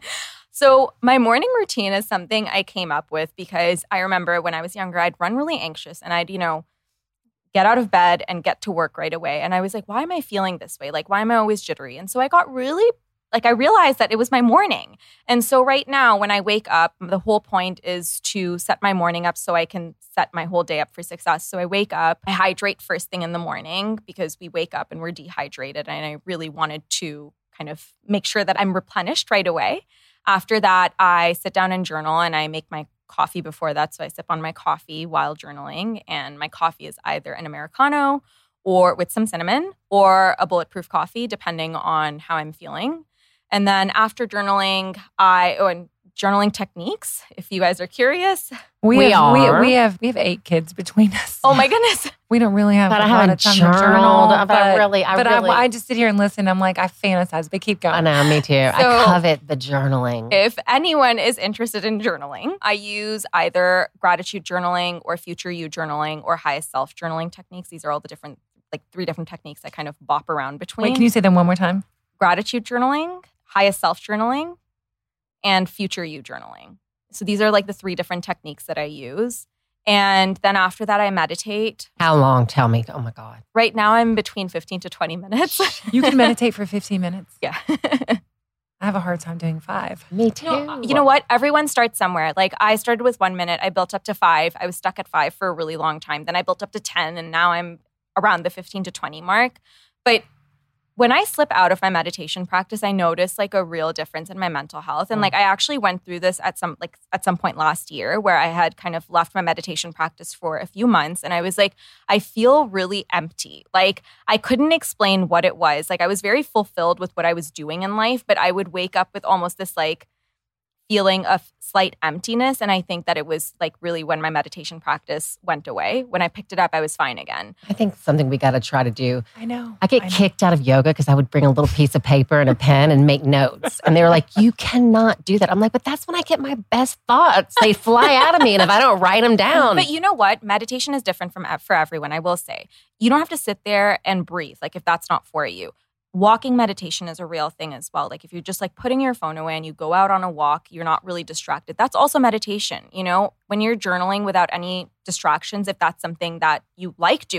So my morning routine is something I came up with because I remember when I was younger, I'd run really anxious and I'd, you know, get out of bed and get to work right away. And I was like, why am I feeling this way? Like, why am I always jittery? And so I got really, like, I realized that it was my morning. And so right now when I wake up, the whole point is to set my morning up so I can set my whole day up for success. So I wake up, I hydrate first thing in the morning because we wake up and we're dehydrated. And I really wanted to kind of make sure that I'm replenished right away. After that, I sit down and journal and I make my coffee before that. So I sip on my coffee while journaling. And my coffee is either an Americano or with some cinnamon or a bulletproof coffee, depending on how I'm feeling. And then after journaling, and journaling techniques, if you guys are curious. We have 8 kids between us. Oh my goodness. We don't really have a lot of time to journal. I just sit here and listen. I'm like, I fantasize, but keep going. I know, me too. So, I covet the journaling. If anyone is interested in journaling, I use either gratitude journaling or future you journaling or highest self journaling techniques. These are all the different, like 3 different techniques I kind of bop around between. Wait, can you say them one more time? Gratitude journaling, highest self journaling, and future you journaling. So these are like the 3 different techniques that I use. And then after that, I meditate. How long? Tell me. Oh my God. Right now, I'm between 15 to 20 minutes. You can meditate for 15 minutes? Yeah. I have a hard time doing 5. Me too. You know what? Everyone starts somewhere. Like I started with 1 minute. I built up to 5. I was stuck at 5 for a really long time. Then I built up to 10. And now I'm around the 15 to 20 mark. But when I slip out of my meditation practice, I notice like a real difference in my mental health. And like I actually went through this at some point last year where I had kind of left my meditation practice for a few months. And I was like, I feel really empty. Like I couldn't explain what it was. Like I was very fulfilled with what I was doing in life, but I would wake up with almost this like feeling of slight emptiness. And I think that it was like really when my meditation practice went away. When I picked it up, I was fine again. I think something we got to try to do. I know. I get kicked out of yoga because I would bring a little piece of paper and a pen and make notes. And they were like, you cannot do that. I'm like, but that's when I get my best thoughts. They fly out of me. And if I don't write them down. But you know what? Meditation is different for everyone, I will say. You don't have to sit there and breathe, like if that's not for you. Walking meditation is a real thing as well. Like if you're just like putting your phone away and you go out on a walk, you're not really distracted. That's also meditation. You know, when you're journaling without any distractions, if that's something that you like doing,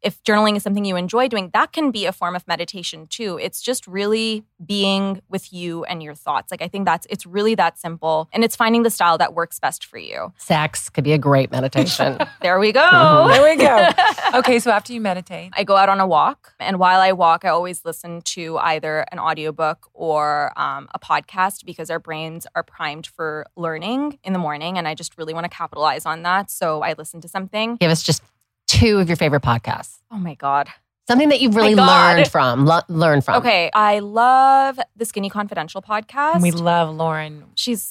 if journaling is something you enjoy doing, that can be a form of meditation too. It's just really being with you and your thoughts. Like I think it's really that simple. And it's finding the style that works best for you. Sex could be a great meditation. There we go. There we go. Okay, so after you meditate, I go out on a walk. And while I walk, I always listen to either an audiobook or a podcast because our brains are primed for learning in the morning. And I just really want to capitalize on that. So I listen to something. Give us just 2 of your favorite podcasts. Oh my God. Something that you've really learned from. Okay. I love the Skinny Confidential podcast. we love Lauren.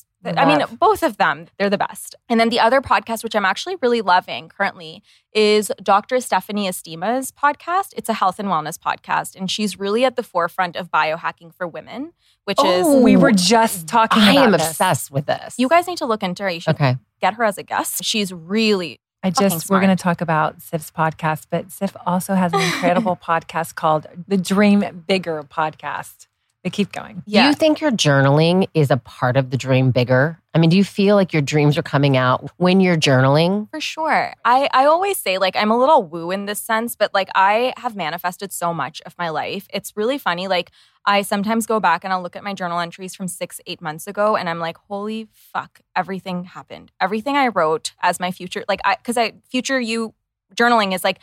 Both of them, they're the best. And then the other podcast, which I'm actually really loving currently, is Dr. Stephanie Estima's podcast. It's a health and wellness podcast. And she's really at the forefront of biohacking for women, which is... We were just talking about I am this. obsessed with this. You guys need to look into her. You should get her as a guest. She's really... We're going to talk about Sif's podcast, but Sif also has an incredible podcast called the Dream Bigger podcast. They keep going. Do you think your journaling is a part of the Dream Bigger? I mean, do you feel like your dreams are coming out when you're journaling? For sure. I always say, like, I'm a little woo in this sense, but like I have manifested so much of my life. It's really funny. Like I sometimes go back and I'll look at my journal entries from 6-8 months ago and I'm like, holy fuck, everything happened. Everything I wrote as my future, future you journaling is like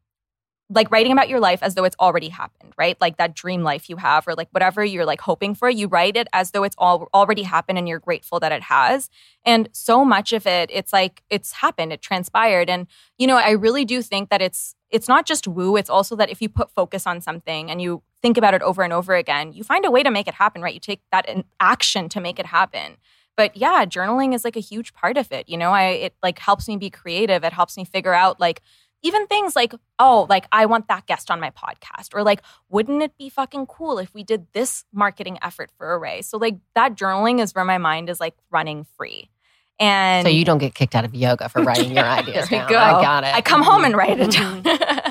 writing about your life as though it's already happened, right? Like that dream life you have or like whatever you're like hoping for, you write it as though it's already happened and you're grateful that it has. And so much of it, it's like it's happened, it transpired. And, you know, I really do think that it's not just woo, it's also that if you put focus on something and you think about it over and over again, you find a way to make it happen, right? You take that in action to make it happen. But yeah, journaling is like a huge part of it. You know, it like helps me be creative. It helps me figure out like, even things like, oh, like I want that guest on my podcast. Or like, wouldn't it be fucking cool if we did this marketing effort for Array? So like that journaling is where my mind is like running free. And so you don't get kicked out of yoga for writing your ideas down. Go. I got it. I come home and write it down.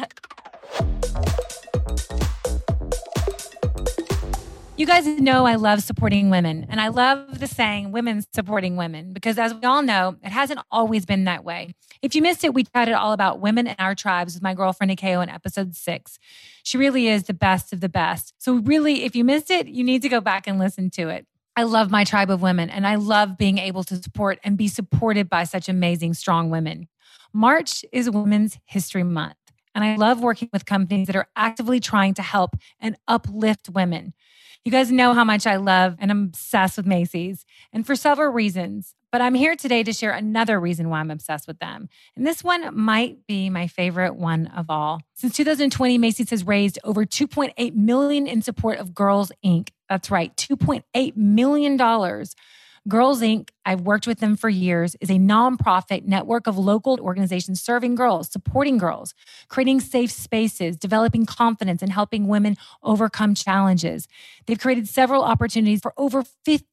You guys know I love supporting women, and I love the saying women supporting women because as we all know, it hasn't always been that way. If you missed it, we chatted all about women in our tribes with my girlfriend Nikeo in episode 6. She really is the best of the best. So really, if you missed it, you need to go back and listen to it. I love my tribe of women, and I love being able to support and be supported by such amazing, strong women. March is Women's History Month, and I love working with companies that are actively trying to help and uplift women. You guys know how much I love and I'm obsessed with Macy's, and for several reasons. But I'm here today to share another reason why I'm obsessed with them. And this one might be my favorite one of all. Since 2020, Macy's has raised over $2.8 million in support of Girls Inc. That's right, $2.8 million. Girls Inc., I've worked with them for years, is a nonprofit network of local organizations serving girls, supporting girls, creating safe spaces, developing confidence, and helping women overcome challenges. They've created several opportunities for over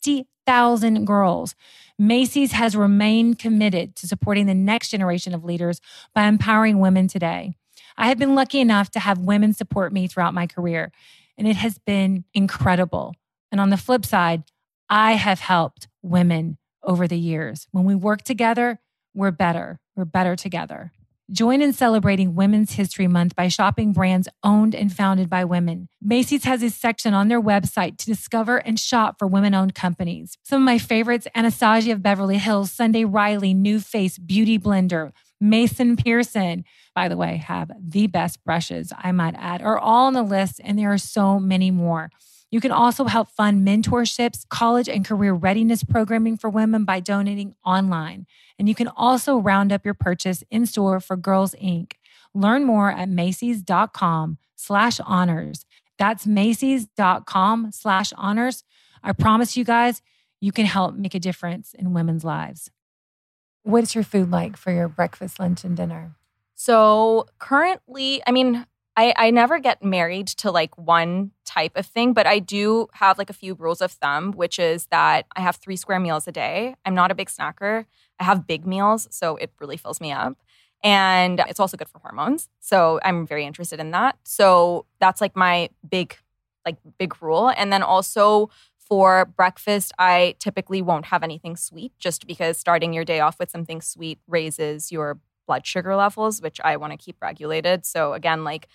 50,000 girls. Macy's has remained committed to supporting the next generation of leaders by empowering women today. I have been lucky enough to have women support me throughout my career, and it has been incredible. And on the flip side, I have helped women over the years. When we work together, we're better. We're better together. Join in celebrating Women's History Month by shopping brands owned and founded by women. Macy's has a section on their website to discover and shop for women-owned companies. Some of my favorites, Anastasia of Beverly Hills, Sunday Riley, New Face, Beauty Blender, Mason Pearson, by the way, have the best brushes, I might add, are all on the list, and there are so many more. You can also help fund mentorships, college and career readiness programming for women by donating online. And you can also round up your purchase in store for Girls Inc. Learn more at Macy's.com/honors. That's Macy's.com/honors. I promise you guys, you can help make a difference in women's lives. What's your food like for your breakfast, lunch, and dinner? So currently, I never get married to like one type of thing, but I do have like a few rules of thumb, which is that I have 3 square meals a day. I'm not a big snacker. I have big meals, so it really fills me up. And it's also good for hormones. So I'm very interested in that. So that's like my big rule. And then also for breakfast, I typically won't have anything sweet just because starting your day off with something sweet raises your blood sugar levels, which I want to keep regulated. So again, like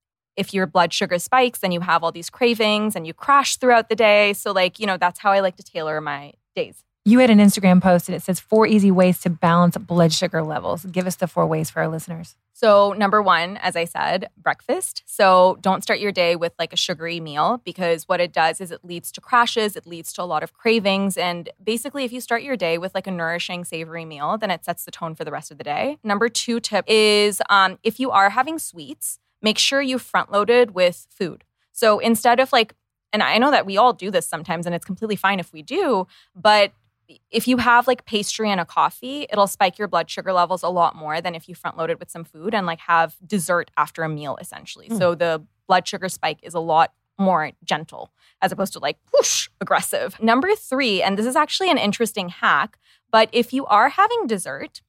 if your blood sugar spikes, then you have all these cravings and you crash throughout the day. So like, that's how I like to tailor my days. You had an Instagram post and it says 4 easy ways to balance blood sugar levels. Give us the 4 ways for our listeners. So number 1, as I said, breakfast. So don't start your day with like a sugary meal, because what it does is it leads to crashes. It leads to a lot of cravings. And basically, if you start your day with like a nourishing, savory meal, then it sets the tone for the rest of the day. Number 2 tip is if you are having sweets, make sure you front loaded with food. So instead of like, and I know that we all do this sometimes and it's completely fine if we do, but if you have like pastry and a coffee, it'll spike your blood sugar levels a lot more than if you front load it with some food and like have dessert after a meal, essentially. So the blood sugar spike is a lot more gentle as opposed to like whoosh, aggressive. Number 3, and this is actually an interesting hack, but if you are having dessert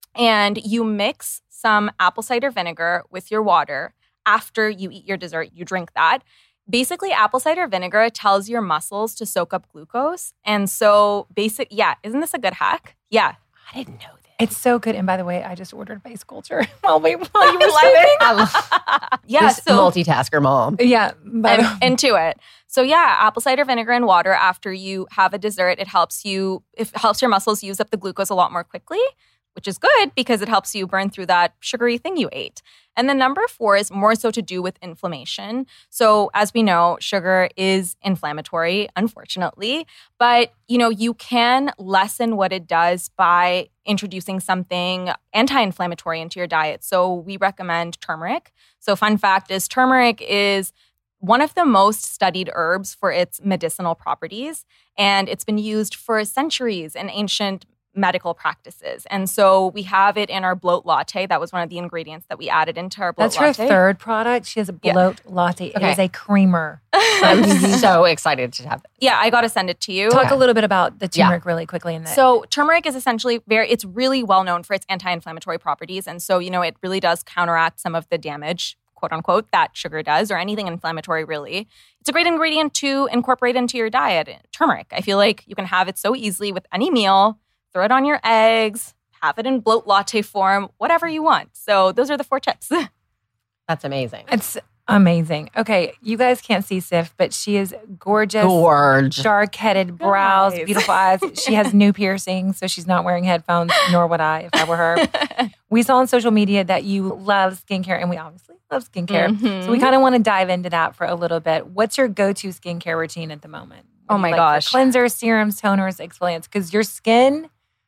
and you mix some apple cider vinegar with your water after you eat your dessert, you drink that. Basically, apple cider vinegar tells your muscles to soak up glucose. And so isn't this a good hack? Yeah. I didn't know that. It's so good. And by the way, I just ordered base culture while you were speaking. Yeah. So multitasker mom. Yeah. I'm into it. So yeah, apple cider vinegar and water after you have a dessert, it helps your muscles use up the glucose a lot more quickly, which is good because it helps you burn through that sugary thing you ate. And then number 4 is more so to do with inflammation. So as we know, sugar is inflammatory, unfortunately, but you can lessen what it does by introducing something anti-inflammatory into your diet. So we recommend turmeric. So fun fact is turmeric is one of the most studied herbs for its medicinal properties, and it's been used for centuries in ancient medical practices. And so we have it in our bloat latte. That was one of the ingredients that we added into our bloat latte. That's her third product. She has a bloat latte. Okay. It is a creamer. I'm so excited to have it. Yeah, I got to send it to you. Talk a little bit about the turmeric really quickly. So turmeric is essentially it's really well known for its anti-inflammatory properties. And so, it really does counteract some of the damage, quote unquote, that sugar does, or anything inflammatory really. It's a great ingredient to incorporate into your diet. Turmeric. I feel like you can have it so easily with any meal. Throw it on your eggs, have it in bloat latte form, whatever you want. So those are the 4 tips. That's amazing. It's amazing. Okay, you guys can't see Sif, but she is gorgeous. Dark-headed brows, beautiful eyes. She has new piercings, so she's not wearing headphones, nor would I if I were her. We saw on social media that you love skincare, and we obviously love skincare. Mm-hmm. So we kind of want to dive into that for a little bit. What's your go-to skincare routine at the moment? Oh my gosh. Cleansers, serums, toners, exfoliants, because your skin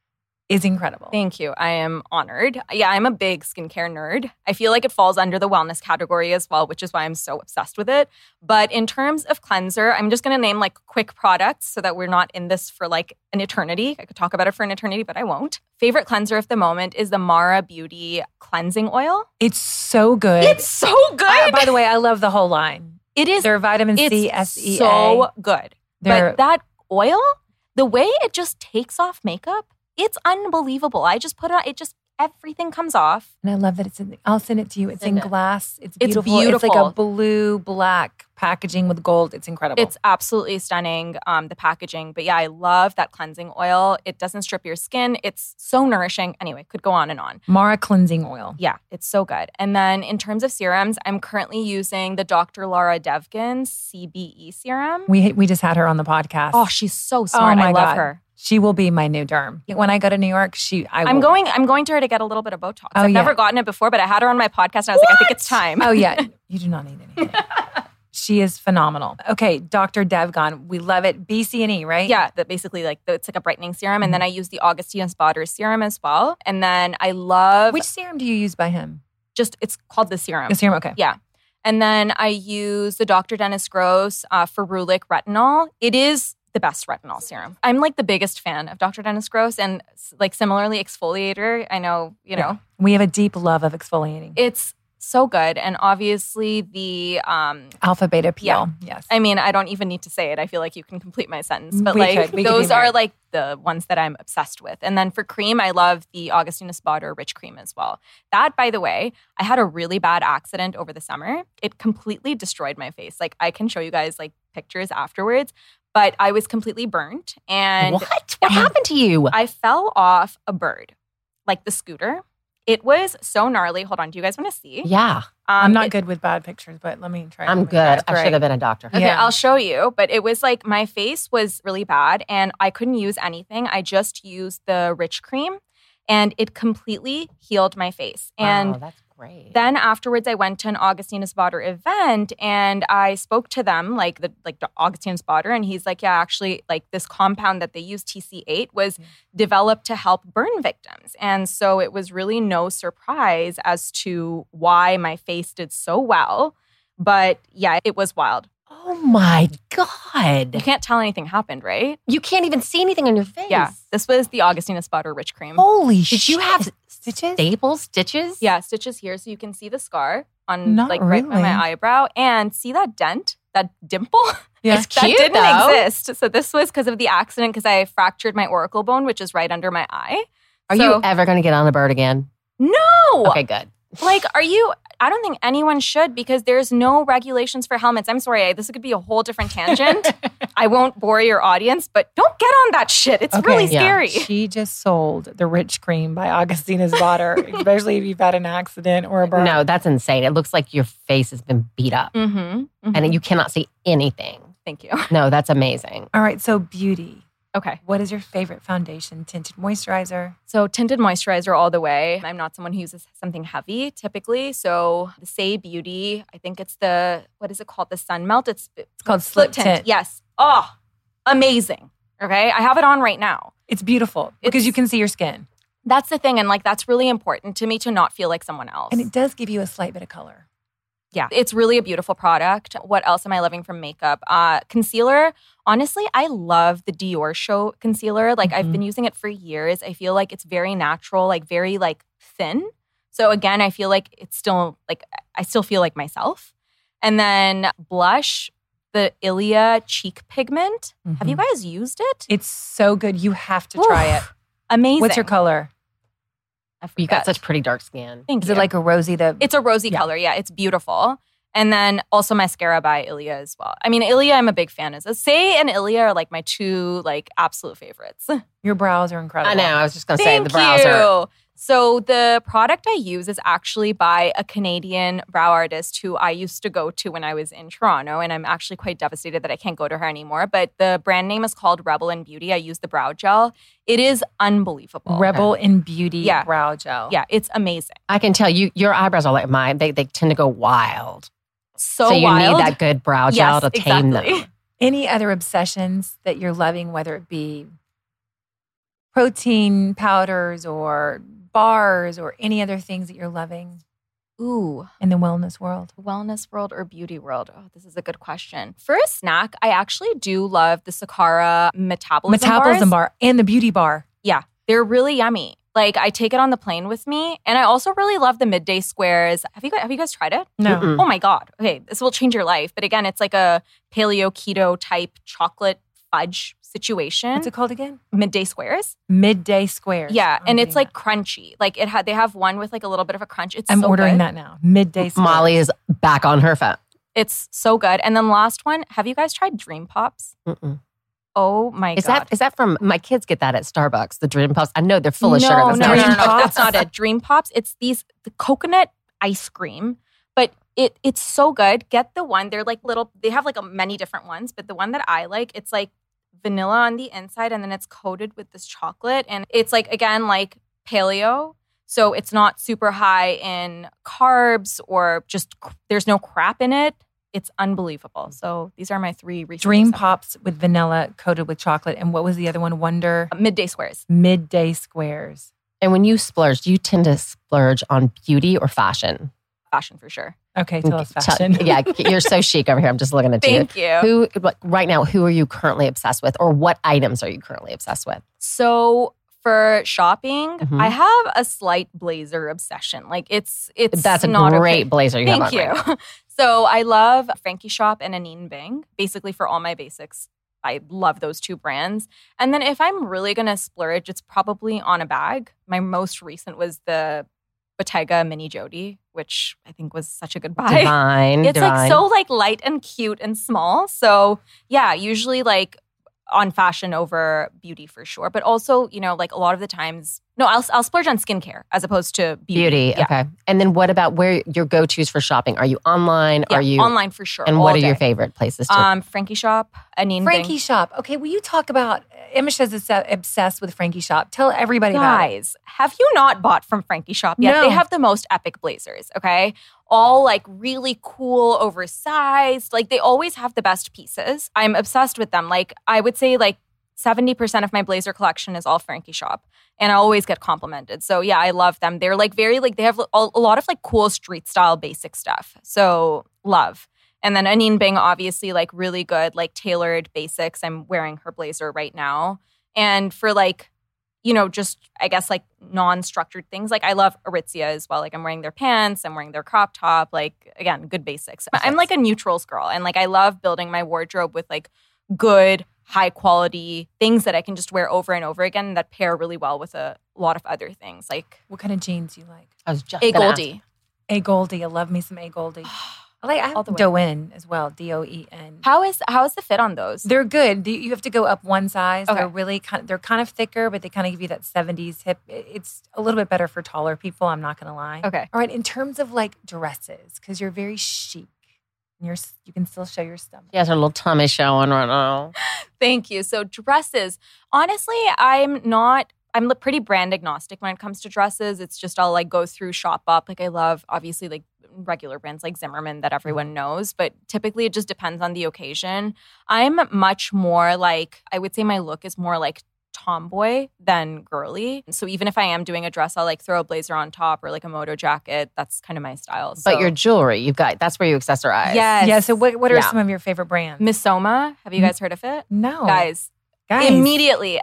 is incredible. Thank you. I am honored. Yeah, I'm a big skincare nerd. I feel like it falls under the wellness category as well, which is why I'm so obsessed with it. But in terms of cleanser, I'm just going to name like quick products so that we're not in this for like an eternity. I could talk about it for an eternity, but I won't. Favorite cleanser of the moment is the Mara Beauty Cleansing Oil. It's so good. It's so good. By the way, I love the whole line. It is. Their vitamin C, SEA. So good. But that oil, the way it just takes off makeup, it's unbelievable. I just put it on, everything comes off. And I love that I'll send it to you. It's in glass. It's beautiful. It's like a blue-black packaging with gold. It's incredible. It's absolutely stunning, the packaging. But yeah, I love that cleansing oil. It doesn't strip your skin. It's so nourishing. Anyway, could go on and on. Mara Cleansing Oil. Yeah, it's so good. And then in terms of serums, I'm currently using the Dr. Laura Devgan CBE serum. We just had her on the podcast. Oh, she's so smart. I love her. She will be my new derm. When I go to New York, I'm going to her to get a little bit of Botox. I've never gotten it before, but I had her on my podcast and I was like, I think it's time. Oh yeah. You do not need anything. She is phenomenal. Okay, Dr. Devgan. We love it. BCNE, right? Yeah, basically it's like a brightening serum. And then I use the Augustinus Bader serum as well. And then I love... Which serum do you use by him? It's called the serum. The serum, okay. Yeah. And then I use the Dr. Dennis Gross Ferulic Retinol. It is the best retinol serum. I'm like the biggest fan of Dr. Dennis Gross, and like similarly exfoliator. I know, know. We have a deep love of exfoliating. It's so good. And obviously the Alpha Beta Peel. Yeah. Yes. I mean, I don't even need to say it. I feel like you can complete my sentence. But We those are like the ones that I'm obsessed with. And then for cream, I love the Augustinus Bader Rich Cream as well. That, by the way, I had a really bad accident over the summer. It completely destroyed my face. Like I can show you guys like pictures afterwards. But I was completely burnt. And what happened to you? I fell off a bird, like the scooter. It was so gnarly. Hold on. Do you guys want to see? Yeah. I'm not good with bad pictures, but let me try. I'm good. I should have been a doctor. Okay, Yeah. I'll show you. But it was like my face was really bad and I couldn't use anything. I just used the Rich Cream and it completely healed my face. And wow, that's great. then afterwards, I went to an Augustinus Bader event and I spoke to them, like the Augustinus Bader, and he's like, yeah, actually, like this compound that they use, TC8, was developed to help burn victims. And so it was really no surprise as to why my face did so well. But yeah, it was wild. Oh my You God. can't tell anything happened, right? You can't even see anything on your face. Yeah, this was the Augustinus Bader Rich Cream. Holy Did you have stitches? staples, stitches? Yeah, stitches here, so you can see the scar on Not like right by really. my eyebrow, and see that dent, that dimple. Yeah. It's That cute, didn't though. exist. So this was because of the accident, because I fractured my auricle bone, which is right under my eye. Are So- you ever going to get on a bird again? No. Okay, good. Like, I don't think anyone should, because there's no regulations for helmets. I'm sorry, this could be a whole different tangent. I won't bore your audience, but don't get on that shit. It's really yeah. scary. She just sold the Rich Cream by Augustinus Bader, especially if you've had an accident or a burn. No, that's insane. It looks like your face has been beat up and you cannot see anything. Thank you. No, that's amazing. All right, so beauty. Okay. What is your favorite foundation? Tinted moisturizer? So tinted moisturizer all the way. I'm not someone who uses something heavy typically. So the Say Beauty, I think it's what is it called? The Sun Melt. It's called Slip Tint. Yes. Oh, amazing. Okay. I have it on right now. It's beautiful because It's- you can see your skin. That's the thing. And like, that's really important to me to not feel like someone else. And it does give you a slight bit of color. Yeah, it's really a beautiful product. What else am I loving from makeup? Concealer. Honestly, I love the Dior Show concealer. Like I've been using it for years. I feel like it's very natural, like very like thin. So again, I feel like it's still like I still feel like myself. And then blush, the Ilia Cheek Pigment. Have you guys used it? It's so good. You have to try it. Amazing. What's your color? I You got forget. such pretty dark skin. Thank Is you. it like a rosy? It's a rosy Yeah. color. Yeah, it's beautiful. And then also mascara by Ilia as well. I mean, Ilia, I'm a big fan of. Say and Ilia are like my two like absolute favorites. Your brows are incredible. I know. I was just going to say Thank the brows are. you. So the product I use is actually by a Canadian brow artist who I used to go to when I was in Toronto, and I'm actually quite devastated that I can't go to her anymore. But the brand name is called Rebel in Beauty. I use the brow gel. It is unbelievable. Rebel in Beauty Yeah. brow gel. Yeah, it's amazing. I can tell you, your eyebrows are like mine. They tend to go wild. So you wild. need that good brow gel Yes, to tame exactly. them. Any other obsessions that you're loving, whether it be protein powders or bars or any other things that you're loving Ooh. in the wellness world? Wellness world or beauty world? Oh, this is a good question. For a snack, I actually do love the Sakara Metabolism bars. Bar and the beauty bar. Yeah, they're really yummy. Like I take it on the plane with me, and I also really love the Midday Squares. Have you guys tried it? No. Mm-mm. Oh my god. Okay, this will change your life. But again, it's like a paleo keto type chocolate fudge situation. What's it called again? Midday Squares. Midday Squares. Yeah, I'm and it's getting like crunchy. Like they have one with like a little bit of a crunch. It's that. I'm so ordering good. that now. Midday Squares. Molly is back on her phone. It's so good. And then last one, have you guys tried Dream Pops? Mm-mm. Oh my Is god. that from my kids get that at Starbucks? The Dream Puffs. I know they're full of sugar. No, That's no, not no, what no, you're no. talking That's not it. Dream Pops. It's the coconut ice cream, but it's so good. Get the one. They're like little. They have like many different ones, but the one that I like, it's like vanilla on the inside, and then it's coated with this chocolate, and it's like again like paleo. So it's not super high in carbs or just there's no crap in it. It's unbelievable. So these are my three recent Dream examples. Pops with vanilla coated with chocolate. And what was the other one? Wonder Midday Squares. Midday Squares. And when you splurge, do you tend to splurge on beauty or fashion? Fashion for sure. Okay, tell us fashion. Yeah, you're so chic over here. I'm just looking at you. Thank you. Who right now? Who are you currently obsessed with, or what items are you currently obsessed with? So for shopping, Mhm. I have a slight blazer obsession. Like it's That's a not great okay. blazer you Thank have on you. right now. So I love Frankie Shop and Anine Bing. Basically for all my basics, I love those two brands. And then if I'm really gonna splurge, it's probably on a bag. My most recent was the Bottega Mini Jodi, which I think was such a good buy. Divine. It's divine. like so like light and cute and small. So yeah, usually like on fashion over beauty for sure. But also, you know, like a lot of the times, No, I'll splurge on skincare as opposed to Beauty. Yeah. Okay. And then what about where your go-tos for shopping? Are you online? Yeah, Are you online for sure? And all what are day. your favorite places to? Frankie Shop, Anine Frankie Bing. Shop. Okay, will you talk about Imisha's obsessed with Frankie Shop? Tell everybody about it. Guys, have you not bought from Frankie Shop yet? No. They have the most epic blazers, okay? All like really cool, oversized. Like they always have the best pieces. I'm obsessed with them. Like I would say like 70% of my blazer collection is all Frankie Shop. And I always get complimented. So yeah, I love them. They're like very like, they have a lot of like cool street style basic stuff. So love. And then Anine Bing, obviously like really good, like tailored basics. I'm wearing her blazer right now. And for like, you know, just I guess like non-structured things. Like I love Aritzia as well. Like I'm wearing their pants, I'm wearing their crop top. Like again, good basics. I'm like a neutrals girl. And like I love building my wardrobe with like good, high quality things that I can just wear over and over again that pair really well with a lot of other things. Like What kind of jeans do you like? I was just A gonna ask. Goldie. A Goldie. I love me some A Goldie. I All have the way. Doen as well. Doen. How is the fit on those? They're good. You have to go up one size. Okay. They're really they're kind of thicker, but they kind of give you that 70s hip. It's a little bit better for taller people. I'm not going to lie. Okay. All right. In terms of like dresses, because you're very chic, and you can still show your stomach. She has her little tummy showing right now. Thank you. So dresses, honestly, I'm pretty brand agnostic when it comes to dresses. It's just I'll like go through shop up. Like I love obviously like regular brands like Zimmermann that everyone knows, but typically it just depends on the occasion. I'm much more like, I would say my look is more like tomboy than girly. So even if I am doing a dress, I'll like throw a blazer on top or like a moto jacket. That's kind of my style. So, But your jewelry, that's where you accessorize. yes. Yeah. So what are Yeah. some of your favorite brands? Missoma. Have you guys heard of it? No. Guys, immediately,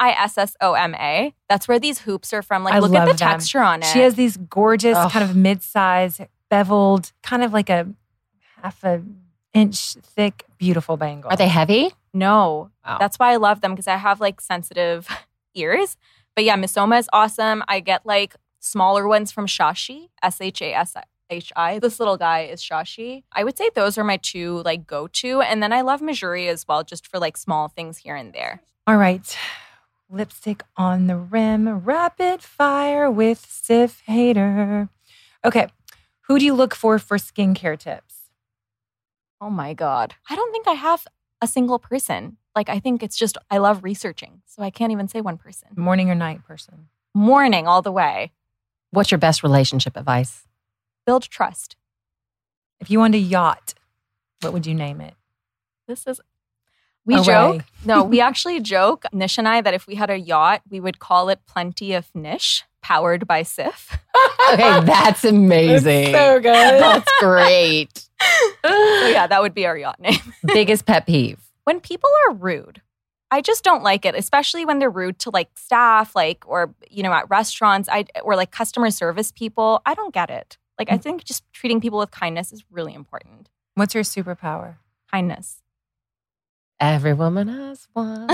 Missoma. That's where these hoops are from. Like, I look at love the them. texture on it. She has these gorgeous Ugh. kind of mid-size, beveled, kind of like a half a inch thick, beautiful bangle. Are they heavy? No, Wow. that's why I love them because I have like sensitive ears. But yeah, Missoma is awesome. I get like smaller ones from Shashi, Shashi. This little guy is Shashi. I would say those are my two like go-to. And then I love Missouri as well, just for like small things here and there. All right. Lipstick on the rim, rapid fire with Sif Hater. Okay. Who do you look for skincare tips? Oh my God. I don't think I have a single person. Like, I think it's just, I love researching. So I can't even say one person. Morning or night person? Morning all the way. What's your best relationship advice? Build trust. If you owned a yacht, what would you name it? We Array. joke. No, we actually joke, Nish and I, that if we had a yacht, we would call it Plenty of Nish, powered by Sif. Okay, that's amazing. so good. That's great. So yeah, that would be our yacht name. Biggest pet peeve. When people are rude, I just don't like it, especially when they're rude to like staff, like, or, you know, at restaurants, or like customer service people. I don't get it. Like, I think just treating people with kindness is really important. What's your superpower? Kindness. Every woman has one.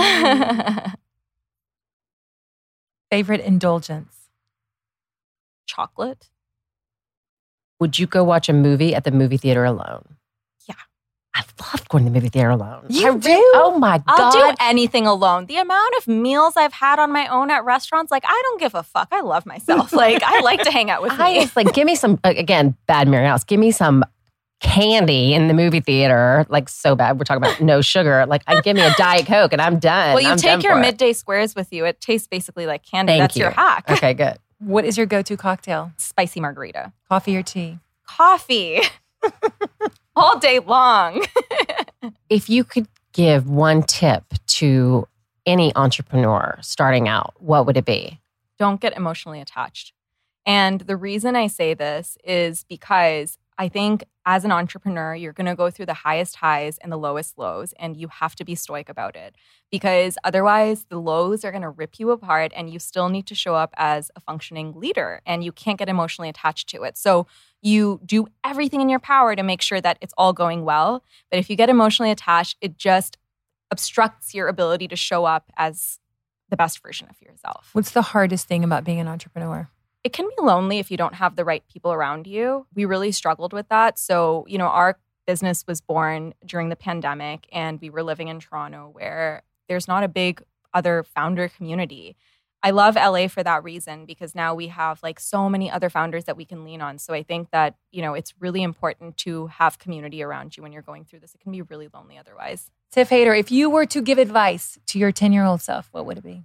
Favorite indulgence? Chocolate. Would you go watch a movie at the movie theater alone? Yeah. I love going to the movie theater alone. You I do? Oh my God. I'll do anything alone. The amount of meals I've had on my own at restaurants, like, I don't give a fuck. I love myself. Like, I like to hang out with I me. just like, give me some, again, bad Mary House, give me some candy in the movie theater, like so bad. We're talking about no sugar. Like, give me a Diet Coke and I'm done. Well, you I'm take done your for it. midday squares with you. It tastes basically like candy. Thank That's you. your hack. Okay, good. What is your go-to cocktail? Spicy margarita. Coffee or tea? Coffee. All day long. If you could give one tip to any entrepreneur starting out, what would it be? Don't get emotionally attached. And the reason I say this is because I think as an entrepreneur, you're going to go through the highest highs and the lowest lows, and you have to be stoic about it because otherwise the lows are going to rip you apart and you still need to show up as a functioning leader and you can't get emotionally attached to it. So you do everything in your power to make sure that it's all going well. But if you get emotionally attached, it just obstructs your ability to show up as the best version of yourself. What's the hardest thing about being an entrepreneur? It can be lonely if you don't have the right people around you. We really struggled with that. So, you know, our business was born during the pandemic and we were living in Toronto where there's not a big other founder community. I love LA for that reason, because now we have like so many other founders that we can lean on. So I think that, it's really important to have community around you when you're going through this. It can be really lonely otherwise. Tiff Hader, if you were to give advice to your 10-year-old self, what would it be?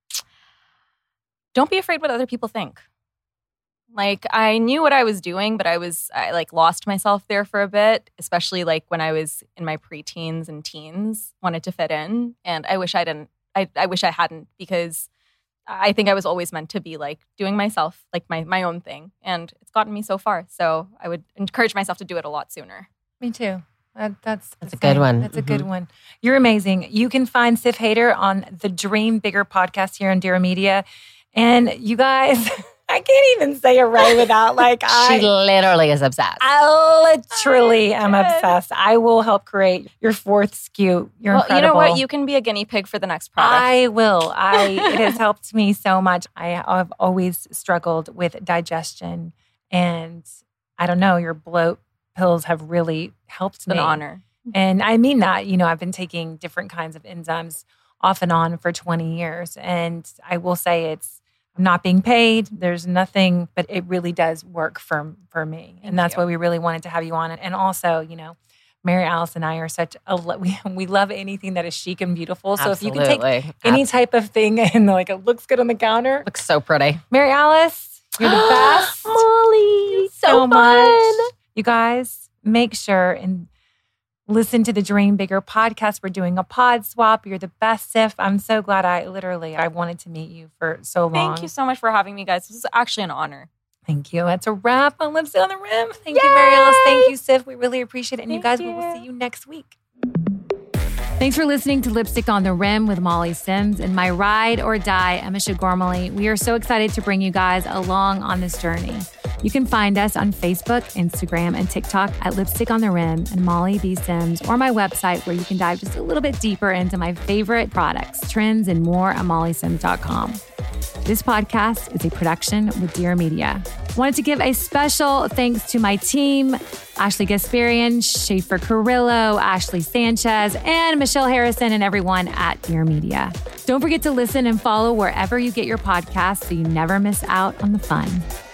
Don't be afraid what other people think. Like, I knew what I was doing, but I lost myself there for a bit, especially like when I was in my preteens and teens, wanted to fit in. And I wish I didn't. I wish I hadn't, because I think I was always meant to be like doing myself, like my own thing. And it's gotten me so far. So I would encourage myself to do it a lot sooner. Me too. That's a good one. That's a good one. You're amazing. You can find Tiff Hader on the Dream Bigger podcast here on Dear Media. And you guys, I can't even say Array without she literally is obsessed. I literally am obsessed. I will help create your fourth SKU. You're incredible. You know what? You can be a guinea pig for the next product. I will. It has helped me so much. I have always struggled with digestion, and I don't know, your bloat pills have really helped me. It's an honor. And I mean that, I've been taking different kinds of enzymes off and on for 20 years. And I will say I'm not being paid. There's nothing, but it really does work for me. And that's why we really wanted to have you on. And also, Mary Alice and I are we love anything that is chic and beautiful. So if you can take any type of thing and it looks good on the counter. Looks so pretty. Mary Alice, you're the best. Molly, so much. You guys, make sure and listen to the Dream Bigger podcast. We're doing a pod swap. You're the best, Tiff. I'm so glad I wanted to meet you for so long. Thank you so much for having me, guys. This is actually an honor. Thank you. That's a wrap on Lipstick on the Rim. Thank you, Mary Alice. Thank you, Tiff. We really appreciate it. And you guys, we will see you next week. Thanks for listening to Lipstick on the Rim with Molly Sims and my ride or die, Emma Shagormally. We are so excited to bring you guys along on this journey. You can find us on Facebook, Instagram, and TikTok at Lipstick on the Rim and Molly B. Sims, or my website where you can dive just a little bit deeper into my favorite products, trends, and more at mollysims.com. This podcast is a production with Dear Media. Wanted to give a special thanks to my team, Ashley Gasparian, Schaefer Carrillo, Ashley Sanchez, and Michelle Harrison, and everyone at Dear Media. Don't forget to listen and follow wherever you get your podcasts so you never miss out on the fun.